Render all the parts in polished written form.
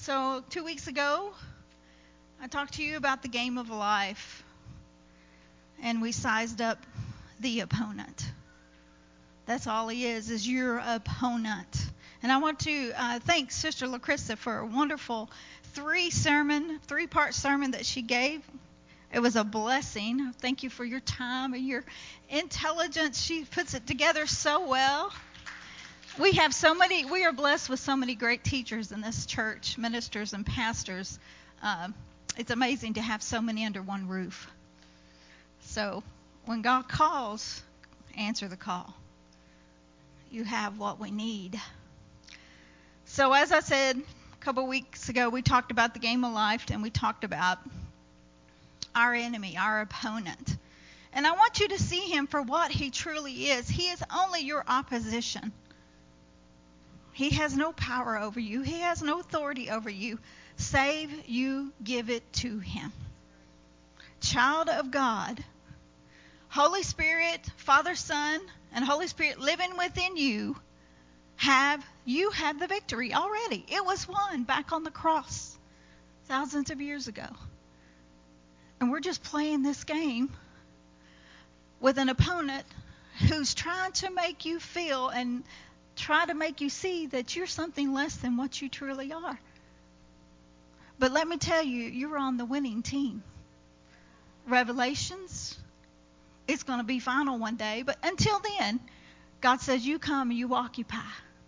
So 2 weeks ago, I talked to you about the game of life, and we sized up the opponent. That's all he is your opponent. And I want to thank Sister LaCrista for a wonderful three-part sermon that she gave. It was a blessing. Thank you for your time and your intelligence. She puts it together so well. We are blessed with so many great teachers in this church, ministers and pastors. It's amazing to have so many under one roof. So when God calls, answer the call. You have what we need. So as I said a couple weeks ago, we talked about the game of life, and we talked about our enemy, our opponent. And I want you to see him for what he truly is. He is only your opposition. He has no power over you. He has no authority over you, save you give it to him. Child of God, Holy Spirit, Father, Son, and Holy Spirit living within you have the victory already. It was won back on the cross thousands of years ago. And we're just playing this game with an opponent who's trying to make you feel and try to make you see that you're something less than what you truly are. But let me tell you, you're on the winning team. Revelations, it's going to be final one day. But until then, God says you come and you occupy.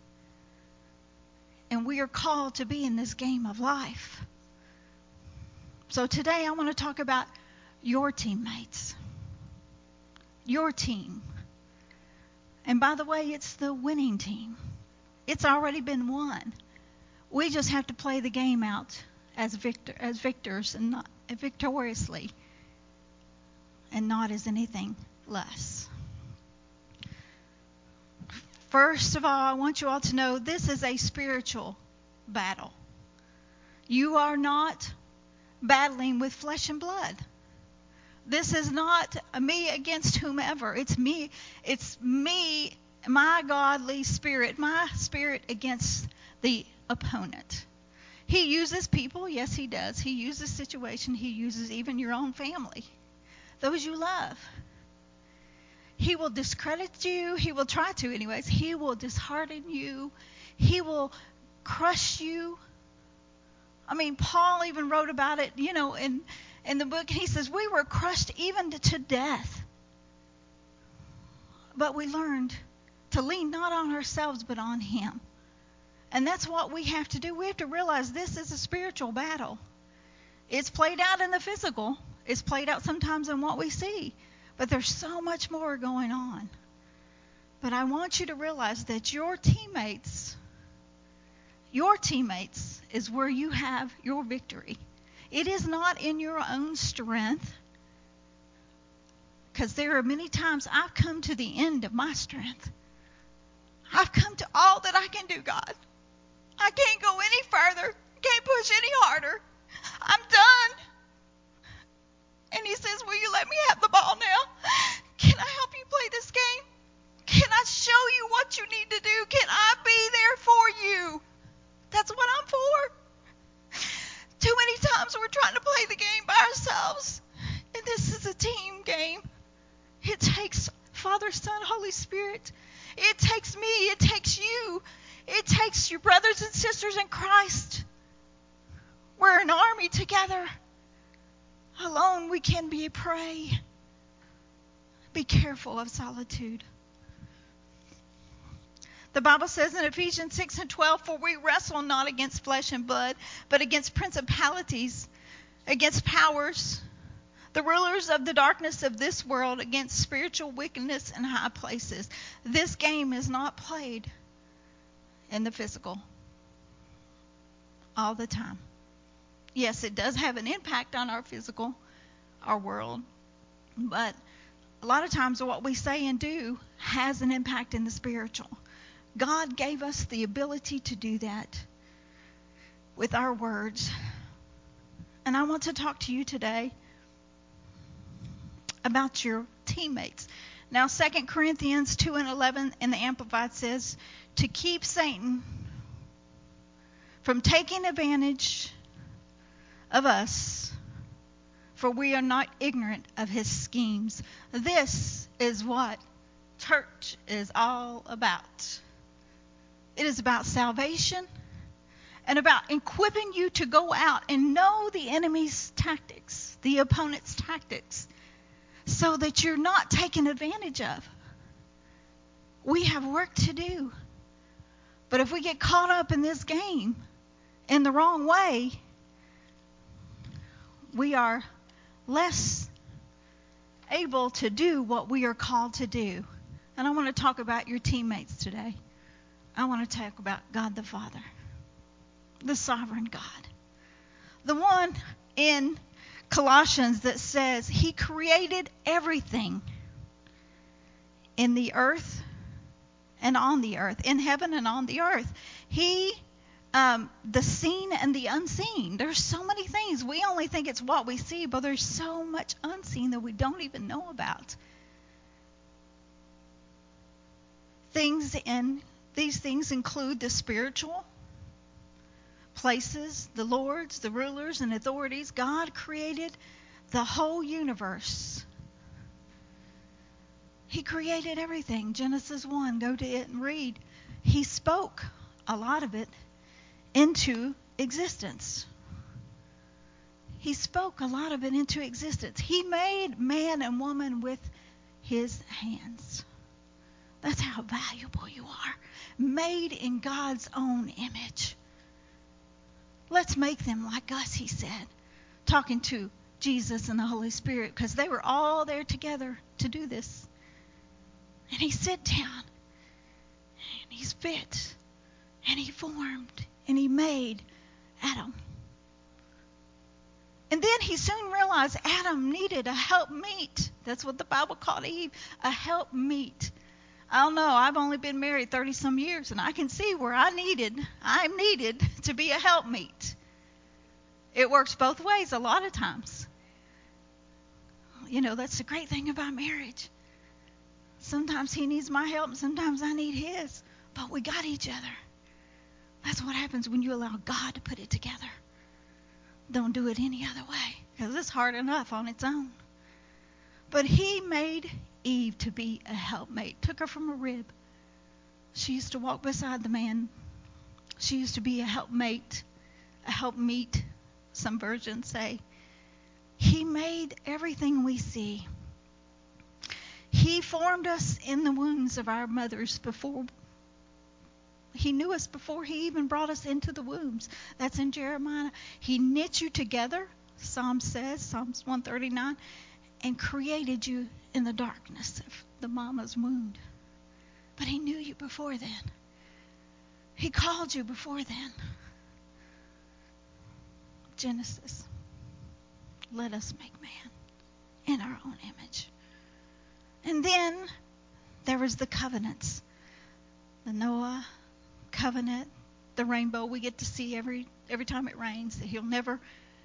And we are called to be in this game of life. So today I want to talk about your teammates. Your team. And by the way, it's the winning team. It's already been won. We just have to play the game out as victors and not victoriously, and not as anything less. First of all, I want you all to know this is a spiritual battle. You are not battling with flesh and blood. This is not me against whomever. It's me, my godly spirit, my spirit against the opponent. He uses people, yes he does. He uses situation, he uses even your own family, those you love. He will discredit you, he will try to anyways. He will dishearten you, he will crush you. I mean, Paul even wrote about it, in the book. He says, we were crushed even to death. But we learned to lean not on ourselves, but on him. And that's what we have to do. We have to realize this is a spiritual battle. It's played out in the physical. It's played out sometimes in what we see. But there's so much more going on. But I want you to realize that your teammates is where you have your victory. It is not in your own strength, because there are many times I've come to the end of my strength. I've come to all that I can do, God. I can't go any further. Can't push any harder. I'm done. And he says, will you let me have the ball now? Can I help you play this game? Can I show you what you need to do? Can I be there for you? That's what I'm for. Too many times we're trying to play the game by ourselves. And this is a team game. It takes Father, Son, Holy Spirit. It takes me. It takes you. It takes your brothers and sisters in Christ. We're an army together. Alone we can be a prey. Be careful of solitude. The Bible says in Ephesians 6:12, for we wrestle not against flesh and blood, but against principalities, against powers, the rulers of the darkness of this world, against spiritual wickedness in high places. This game is not played in the physical all the time. Yes, it does have an impact on our physical, our world, but a lot of times what we say and do has an impact in the spiritual. God gave us the ability to do that with our words. And I want to talk to you today about your teammates. Now, 2 Corinthians 2:11 in the Amplified says, to keep Satan from taking advantage of us, for we are not ignorant of his schemes. This is what church is all about. It is about salvation and about equipping you to go out and know the enemy's tactics, the opponent's tactics, so that you're not taken advantage of. We have work to do. But if we get caught up in this game in the wrong way, we are less able to do what we are called to do. And I want to talk about your teammates today. I want to talk about God the Father, the sovereign God. The one in Colossians that says he created everything in the earth and on the earth, in heaven and on the earth. He, the seen and the unseen. There's so many things. We only think it's what we see, but there's so much unseen that we don't even know about. These things include the spiritual places, the lords, the rulers, and authorities. God created the whole universe. He created everything. Genesis 1, go to it and read. He spoke a lot of it into existence. He spoke a lot of it into existence. He made man and woman with his hands. That's how valuable you are. Made in God's own image. Let's make them like us, he said, talking to Jesus and the Holy Spirit, because they were all there together to do this. And he sat down, and he spit, and he formed, and he made Adam. And then he soon realized Adam needed a helpmeet. That's what the Bible called Eve, a helpmeet. I don't know, I've only been married 30-some years, and I can see where I'm needed to be a helpmeet. It works both ways a lot of times. You know, that's the great thing about marriage. Sometimes he needs my help, and sometimes I need his. But we got each other. That's what happens when you allow God to put it together. Don't do it any other way, because it's hard enough on its own. But he made Eve to be a helpmate. Took her from a rib. She used to walk beside the man. She used to be a helpmate, a helpmeet, some versions say. He made everything we see. He formed us in the wombs of our mothers before. He knew us before he even brought us into the wombs. That's in Jeremiah. He knit you together, Psalms says, Psalms 139, and created you in the darkness of the mama's womb. But he knew you before then. He called you before then. Genesis. Let us make man in our own image. And then there was the covenants. The Noah covenant, the rainbow we get to see every time it rains, that he'll never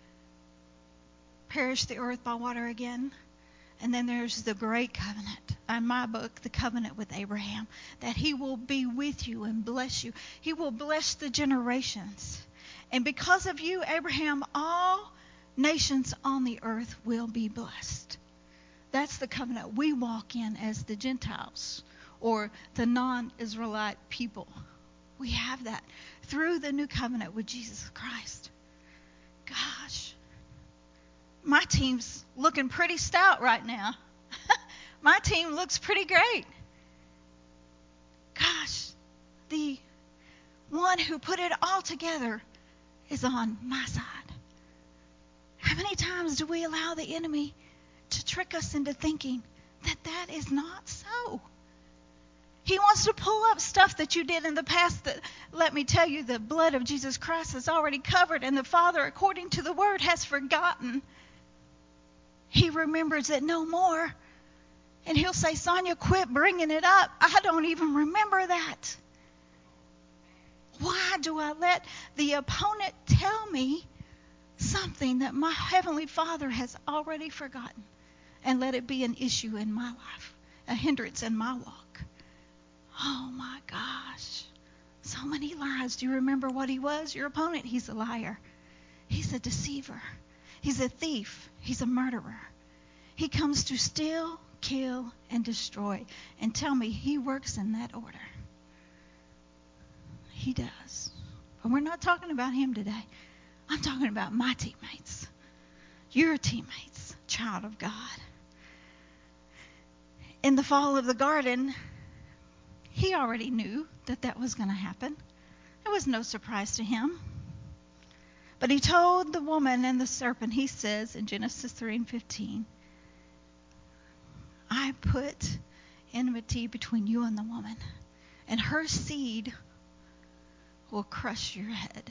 perish the earth by water again. And then there's the great covenant, in my book, the covenant with Abraham, that he will be with you and bless you. He will bless the generations. And because of you, Abraham, all nations on the earth will be blessed. That's the covenant we walk in as the Gentiles or the non-Israelite people. We have that through the new covenant with Jesus Christ. Gosh, my team's looking pretty stout right now. My team looks pretty great. Gosh, the one who put it all together is on my side. How many times do we allow the enemy to trick us into thinking that is not so? He wants to pull up stuff that you did in the past that, let me tell you, the blood of Jesus Christ has already covered, and the Father, according to the Word, has forgotten. He remembers it no more. And he'll say, Sonia, quit bringing it up. I don't even remember that. Why do I let the opponent tell me something that my Heavenly Father has already forgotten and let it be an issue in my life, a hindrance in my walk? Oh my gosh. so many lies. Do you remember what he was? Your opponent, he's a liar. He's a deceiver. He's a thief. He's a murderer. He comes to steal, kill, and destroy. And tell me, he works in that order. He does. But we're not talking about him today. I'm talking about my teammates. Your teammates, child of God. In the fall of the garden, he already knew that was going to happen. It was no surprise to him. But he told the woman and the serpent, he says in Genesis 3:15, I put enmity between you and the woman, and her seed will crush your head.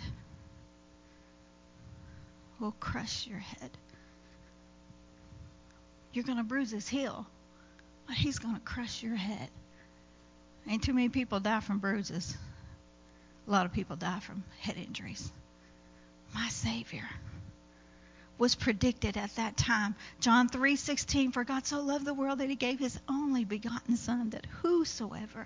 Will crush your head. You're going to bruise his heel, but he's going to crush your head. Ain't too many people die from bruises. A lot of people die from head injuries. My Savior was predicted at that time. John 3:16, for God so loved the world that he gave his only begotten Son, that whosoever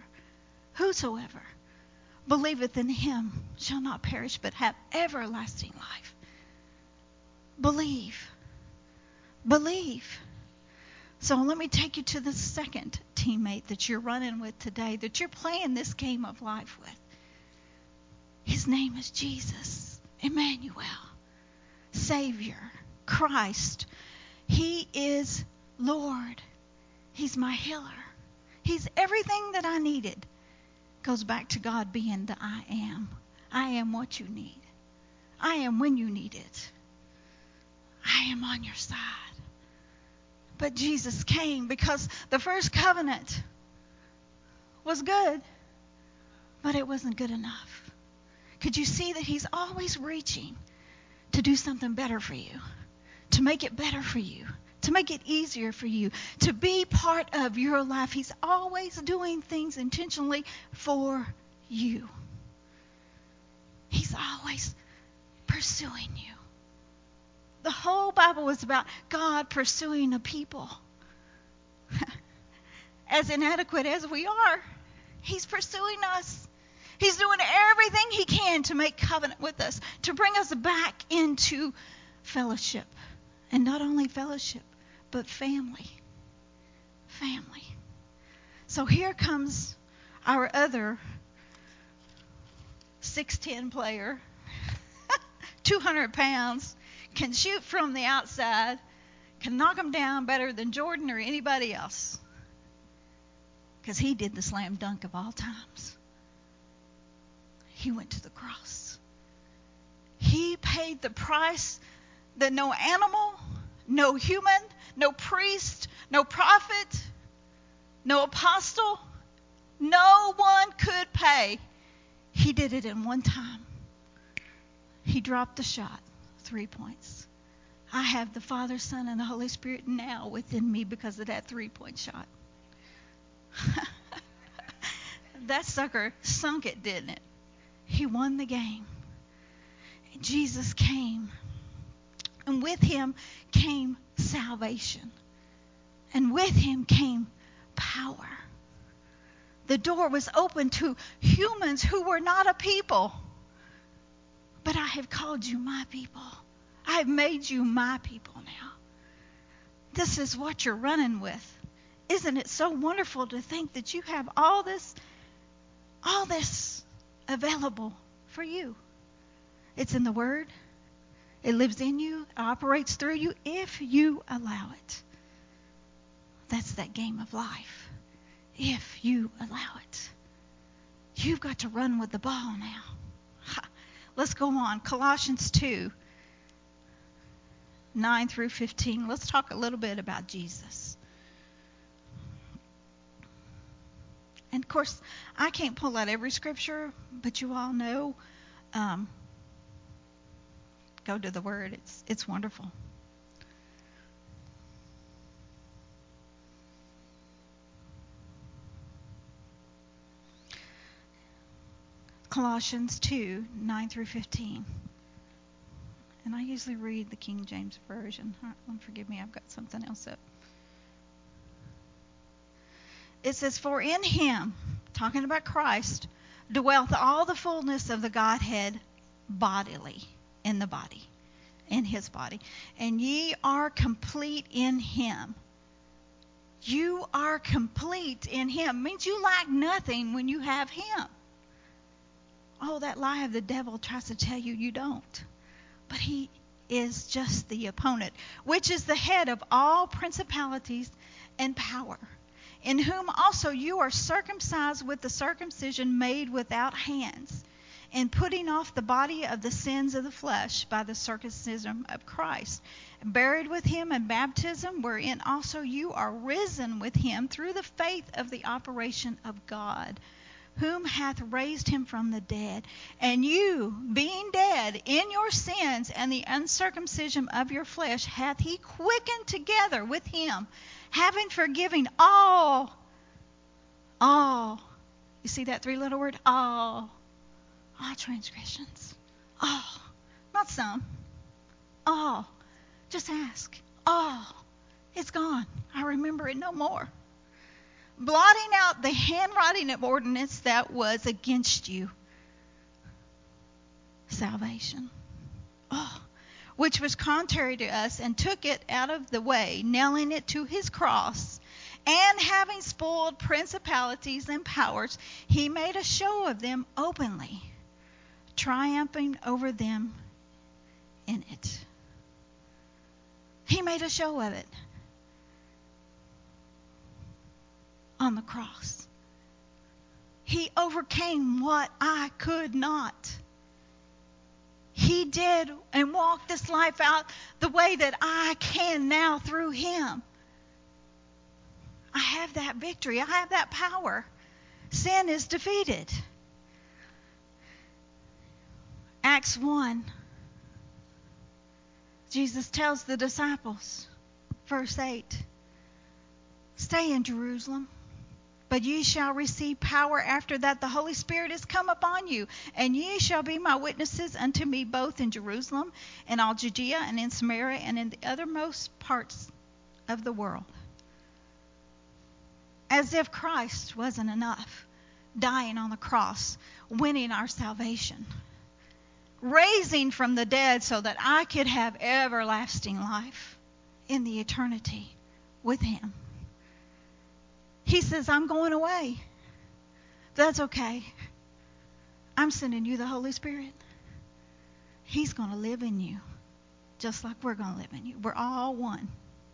believeth in him shall not perish but have everlasting life. Believe. So let me take you to the second teammate that you're running with today, that you're playing this game of life with. His name is Jesus, Emmanuel, Savior, Christ. He is Lord. He's my healer. He's everything that I needed. Goes back to God being the I am. I am what you need. I am when you need it. I am on your side. But Jesus came because the first covenant was good, but it wasn't good enough. Could you see that he's always reaching to do something better for you, to make it better for you, to make it easier for you, to be part of your life? He's always doing things intentionally for you. He's always pursuing you. The whole Bible is about God pursuing a people. As inadequate as we are, he's pursuing us. He's doing everything he can to make covenant with us, to bring us back into fellowship. And not only fellowship, but family. Family. So here comes our other 6'10" player, 200 pounds, can shoot from the outside, can knock them down better than Jordan or anybody else. Because he did the slam dunk of all times. He went to the cross. He paid the price that no animal, no human, no priest, no prophet, no apostle, no one could pay. He did it in one time. He dropped the shot. 3 points. I have the Father, Son, and the Holy Spirit now within me because of that 3-point shot. That sucker sunk it, didn't it? He won the game. Jesus came. And with him came salvation. And with him came power. The door was open to humans who were not a people. But I have called you my people. I have made you my people now. This is what you're running with. Isn't it so wonderful to think that you have all this available for you? It's in the Word. It lives in you. It operates through you if you allow it. That's that game of life. If you allow it. You've got to run with the ball now. Let's go on. Colossians 2, 9 through 15. Let's talk a little bit about Jesus. And, of course, I can't pull out every scripture, but you all know. Go to the Word. It's wonderful. Colossians 2, 9 through 15. And I usually read the King James Version. Forgive me, I've got something else up. It says, for in him, talking about Christ, dwelleth all the fullness of the Godhead bodily, in the body, in his body. And ye are complete in him. You are complete in him. It means you lack nothing when you have him. Oh, that lie of the devil tries to tell you you don't. But he is just the opponent, which is the head of all principalities and power, in whom also you are circumcised with the circumcision made without hands, in putting off the body of the sins of the flesh by the circumcision of Christ, buried with him in baptism, wherein also you are risen with him through the faith of the operation of God, whom hath raised him from the dead. And you, being dead in your sins and the uncircumcision of your flesh, hath he quickened together with him, having forgiven all. You see that three-letter word? All transgressions. All. Not some. All. Just ask. All. It's gone. I remember it no more. Blotting out the handwriting of ordinance that was against you. Salvation. Which was contrary to us, and took it out of the way, nailing it to his cross. And having spoiled principalities and powers, he made a show of them openly, triumphing over them in it. He made a show of it. On the cross. He overcame what I could not. He did and walked this life out the way that I can now through him. I have that victory. I have that power. Sin is defeated. Acts 1. Jesus tells the disciples, verse 8, stay in Jerusalem. But ye shall receive power after that the Holy Spirit is come upon you, and ye shall be my witnesses unto me both in Jerusalem, and all Judea, and in Samaria, and in the uttermost parts of the world. As if Christ wasn't enough, dying on the cross, winning our salvation, raising from the dead so that I could have everlasting life in the eternity with him. He says, I'm going away. That's okay. I'm sending you the Holy Spirit. He's going to live in you, just like we're going to live in you. We're all one.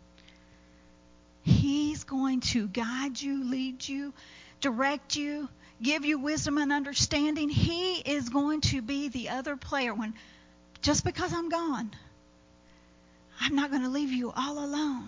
He's going to guide you, lead you, direct you, give you wisdom and understanding. He is going to be the other player. Just because I'm gone, I'm not going to leave you all alone.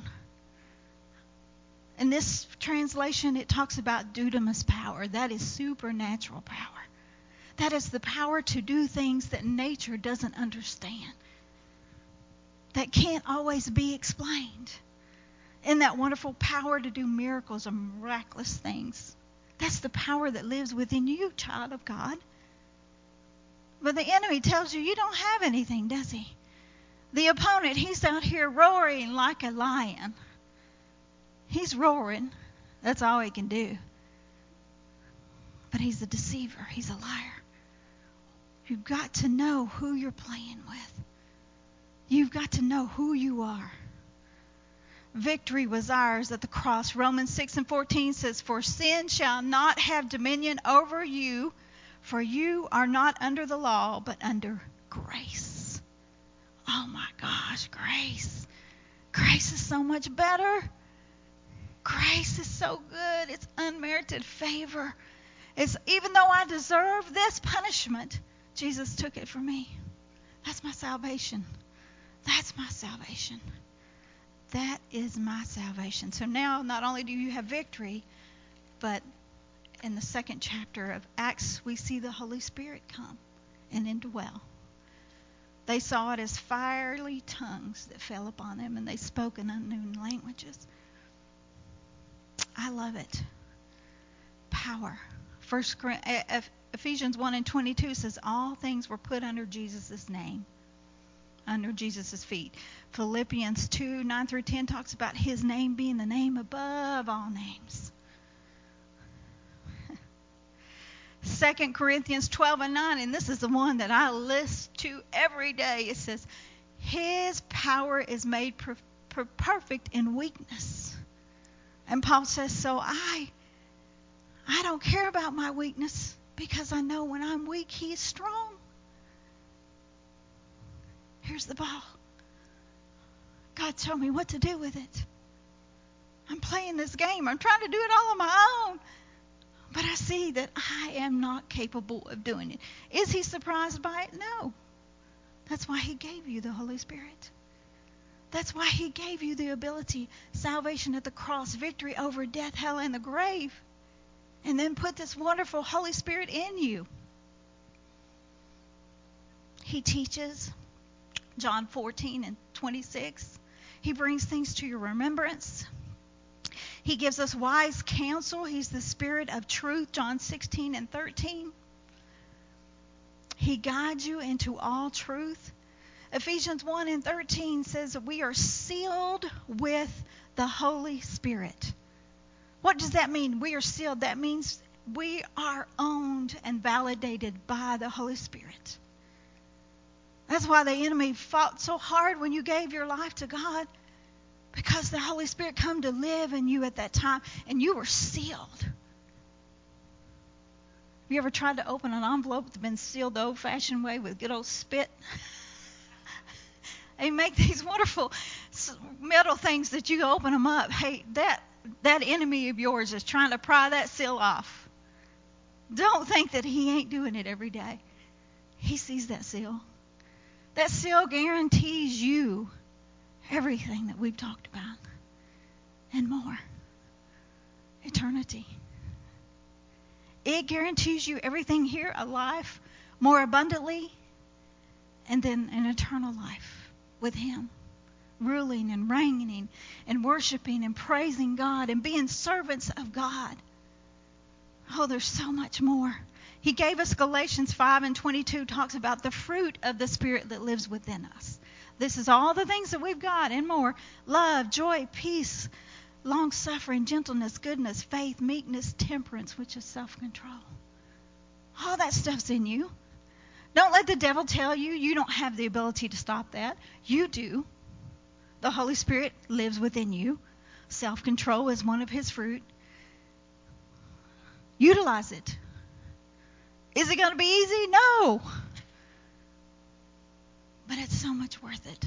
In this translation, it talks about dunamis power. That is supernatural power. That is the power to do things that nature doesn't understand, that can't always be explained. And that wonderful power to do miracles and miraculous things. That's the power that lives within you, child of God. But the enemy tells you you don't have anything, does he? The opponent, he's out here roaring like a lion. He's roaring. That's all he can do. But he's a deceiver. He's a liar. You've got to know who you're playing with. You've got to know who you are. Victory was ours at the cross. Romans 6:14 says, for sin shall not have dominion over you, for you are not under the law, but under grace. Oh my gosh, grace. Grace is so much better. Grace is so good. It's unmerited favor. It's even though I deserve this punishment, Jesus took it for me. That's my salvation. That's my salvation. That is my salvation. So now not only do you have victory, but in the second chapter of Acts, we see the Holy Spirit come and indwell. They saw it as fiery tongues that fell upon them, and they spoke in unknown languages. I love it. Power. Ephesians 1:22 says all things were put under Jesus' name, under Jesus' feet. Philippians 2:9-10 talks about his name being the name above all names. 2 Corinthians 12:9, and this is the one that I list to every day. It says, His power is made perfect in weakness. And Paul says, so I don't care about my weakness, because I know when I'm weak, He is strong. Here's the ball. God told me what to do with it. I'm playing this game. I'm trying to do it all on my own. But I see that I am not capable of doing it. Is He surprised by it? No. That's why He gave you the Holy Spirit. That's why He gave you the ability, salvation at the cross, victory over death, hell, and the grave. And then put this wonderful Holy Spirit in you. He teaches, John 14:26. He brings things to your remembrance. He gives us wise counsel. He's the Spirit of truth, John 16:13. He guides you into all truth. Ephesians 1:13 says that we are sealed with the Holy Spirit. What does that mean? We are sealed. That means we are owned and validated by the Holy Spirit. That's why the enemy fought so hard when you gave your life to God, because the Holy Spirit come to live in you at that time, and you were sealed. Have you ever tried to open an envelope that's been sealed the old-fashioned way with good old spit? They make these wonderful metal things that you open them up. Hey, that enemy of yours is trying to pry that seal off. Don't think that he ain't doing it every day. He sees that seal. That seal guarantees you everything that we've talked about and more. Eternity. It guarantees you everything here, a life more abundantly, and then an eternal life with Him, ruling and reigning and worshiping and praising God and being servants of God. Oh, there's so much more. He gave us Galatians 5:22, talks about the fruit of the Spirit that lives within us. This is all the things that we've got and more. Love, joy, peace, long-suffering, gentleness, goodness, faith, meekness, temperance, which is self-control. All that stuff's in you. Don't let the devil tell you you don't have the ability to stop that. You do. The Holy Spirit lives within you. Self-control is one of His fruit. Utilize it. Is it going to be easy? No. But it's so much worth it.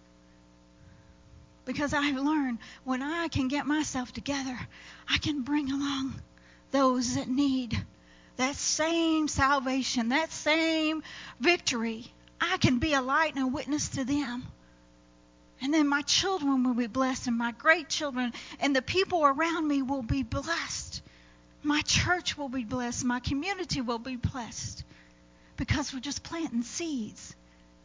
Because I've learned when I can get myself together, I can bring along those that need that same salvation, that same victory. I can be a light and a witness to them. And then my children will be blessed, and my great children, and the people around me will be blessed. My church will be blessed. My community will be blessed. Because we're just planting seeds.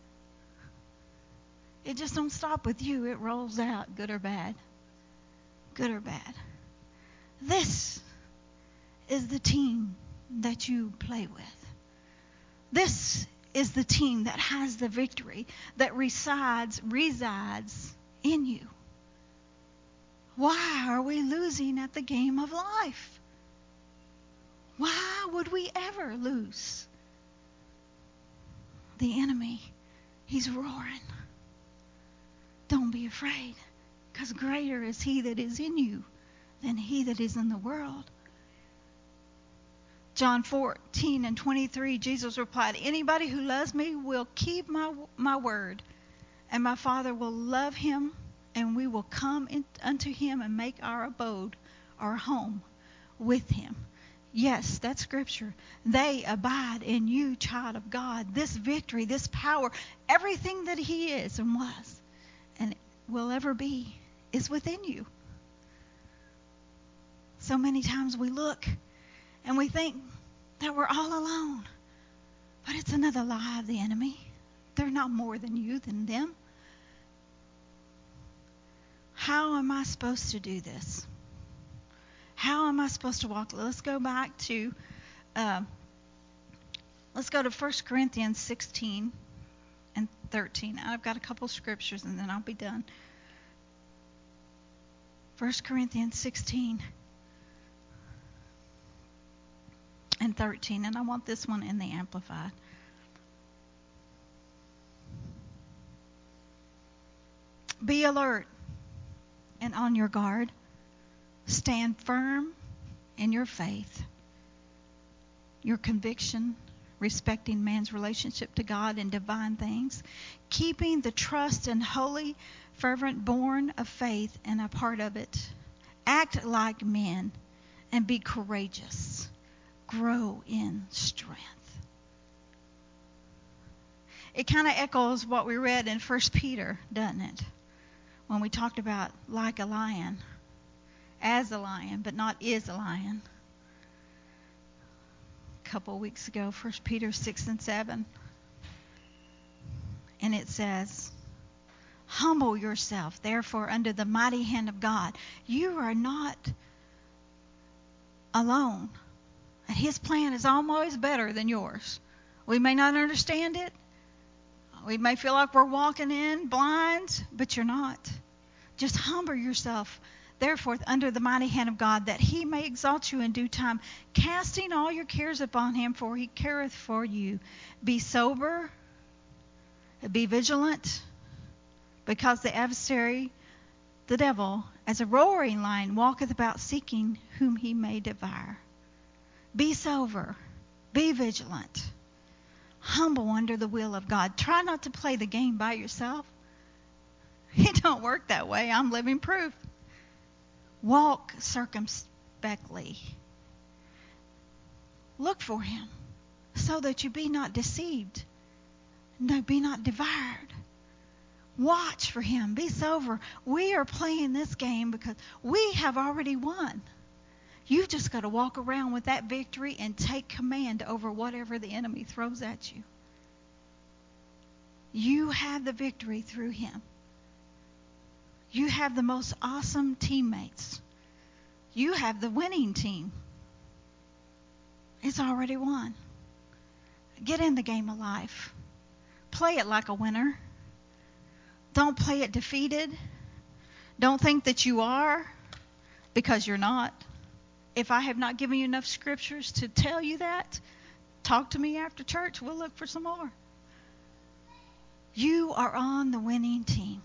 It just don't stop with you. It rolls out, good or bad. Good or bad. This is the team that you play with. This is the team that has the victory, that resides in you. Why are we losing at the game of life? Why would we ever lose? The enemy, he's roaring. Don't be afraid, because greater is He that is in you than he that is in the world. John 14:23, Jesus replied, anybody who loves me will keep my word, and my Father will love him, and we will come unto him and make our abode, our home, with him. Yes, that's Scripture. They abide in you, child of God. This victory, this power, everything that He is and was and will ever be is within you. So many times we look and we think that we're all alone. But it's another lie of the enemy. They're not more than you, than them. How am I supposed to do this? How am I supposed to walk? Let's go back to, let's go to 1 Corinthians 16 and 13. I've got a couple scriptures and then I'll be done. 1 Corinthians 16. and 13. And I want this one in the Amplified. Be alert and on your guard. Stand firm in your faith, your conviction respecting man's relationship to God and divine things, keeping the trust and holy, fervent born of faith and a part of it. Act like men and be courageous. Grow in strength. It kind of echoes what we read in 1 Peter, doesn't it? When we talked about like a lion, as a lion, but not is a lion. A couple of weeks ago, 1 Peter 6 and 7. And it says, humble yourself, therefore, under the mighty hand of God. You are not alone. And His plan is always better than yours. We may not understand it. We may feel like we're walking in blind, but you're not. Just humble yourself, therefore, under the mighty hand of God, that He may exalt you in due time, casting all your cares upon Him, for He careth for you. Be sober, be vigilant, because the adversary, the devil, as a roaring lion, walketh about seeking whom he may devour. Be sober, be vigilant, humble under the will of God. Try not to play the game by yourself. It don't work that way. I'm living proof. Walk circumspectly. Look for Him, so that you be not deceived. No, be not devoured. Watch for Him. Be sober. We are playing this game because we have already won. You've just got to walk around with that victory and take command over whatever the enemy throws at you. You have the victory through Him. You have the most awesome teammates. You have the winning team. It's already won. Get in the game of life. Play it like a winner. Don't play it defeated. Don't think that you are, because you're not. If I have not given you enough scriptures to tell you that, talk to me after church. We'll look for some more. You are on the winning team.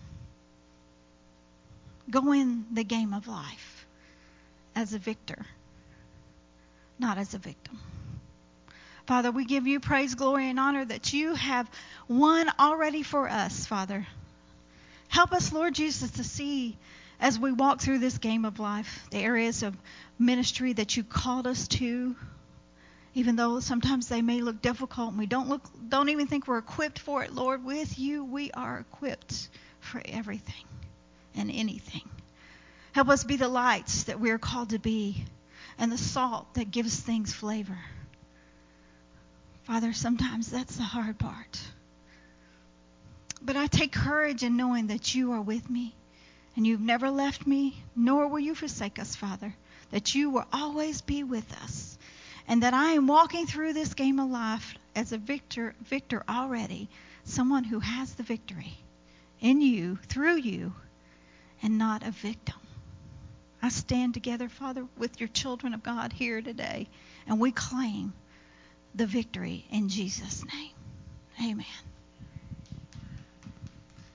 Go in the game of life as a victor, not as a victim. Father, we give you praise, glory, and honor that you have won already for us, Father. Help us, Lord Jesus, to see as we walk through this game of life, the areas of ministry that you called us to, even though sometimes they may look difficult and we don't even think we're equipped for it, Lord. With you, we are equipped for everything and anything. Help us be the lights that we're called to be and the salt that gives things flavor. Father, sometimes that's the hard part. But I take courage in knowing that you are with me and you've never left me, nor will you forsake us, Father, that you will always be with us, and that I am walking through this game of life as a victor already, someone who has the victory in you, through you, and not a victim. I stand together, Father, with your children of God here today, and we claim the victory in Jesus' name. Amen.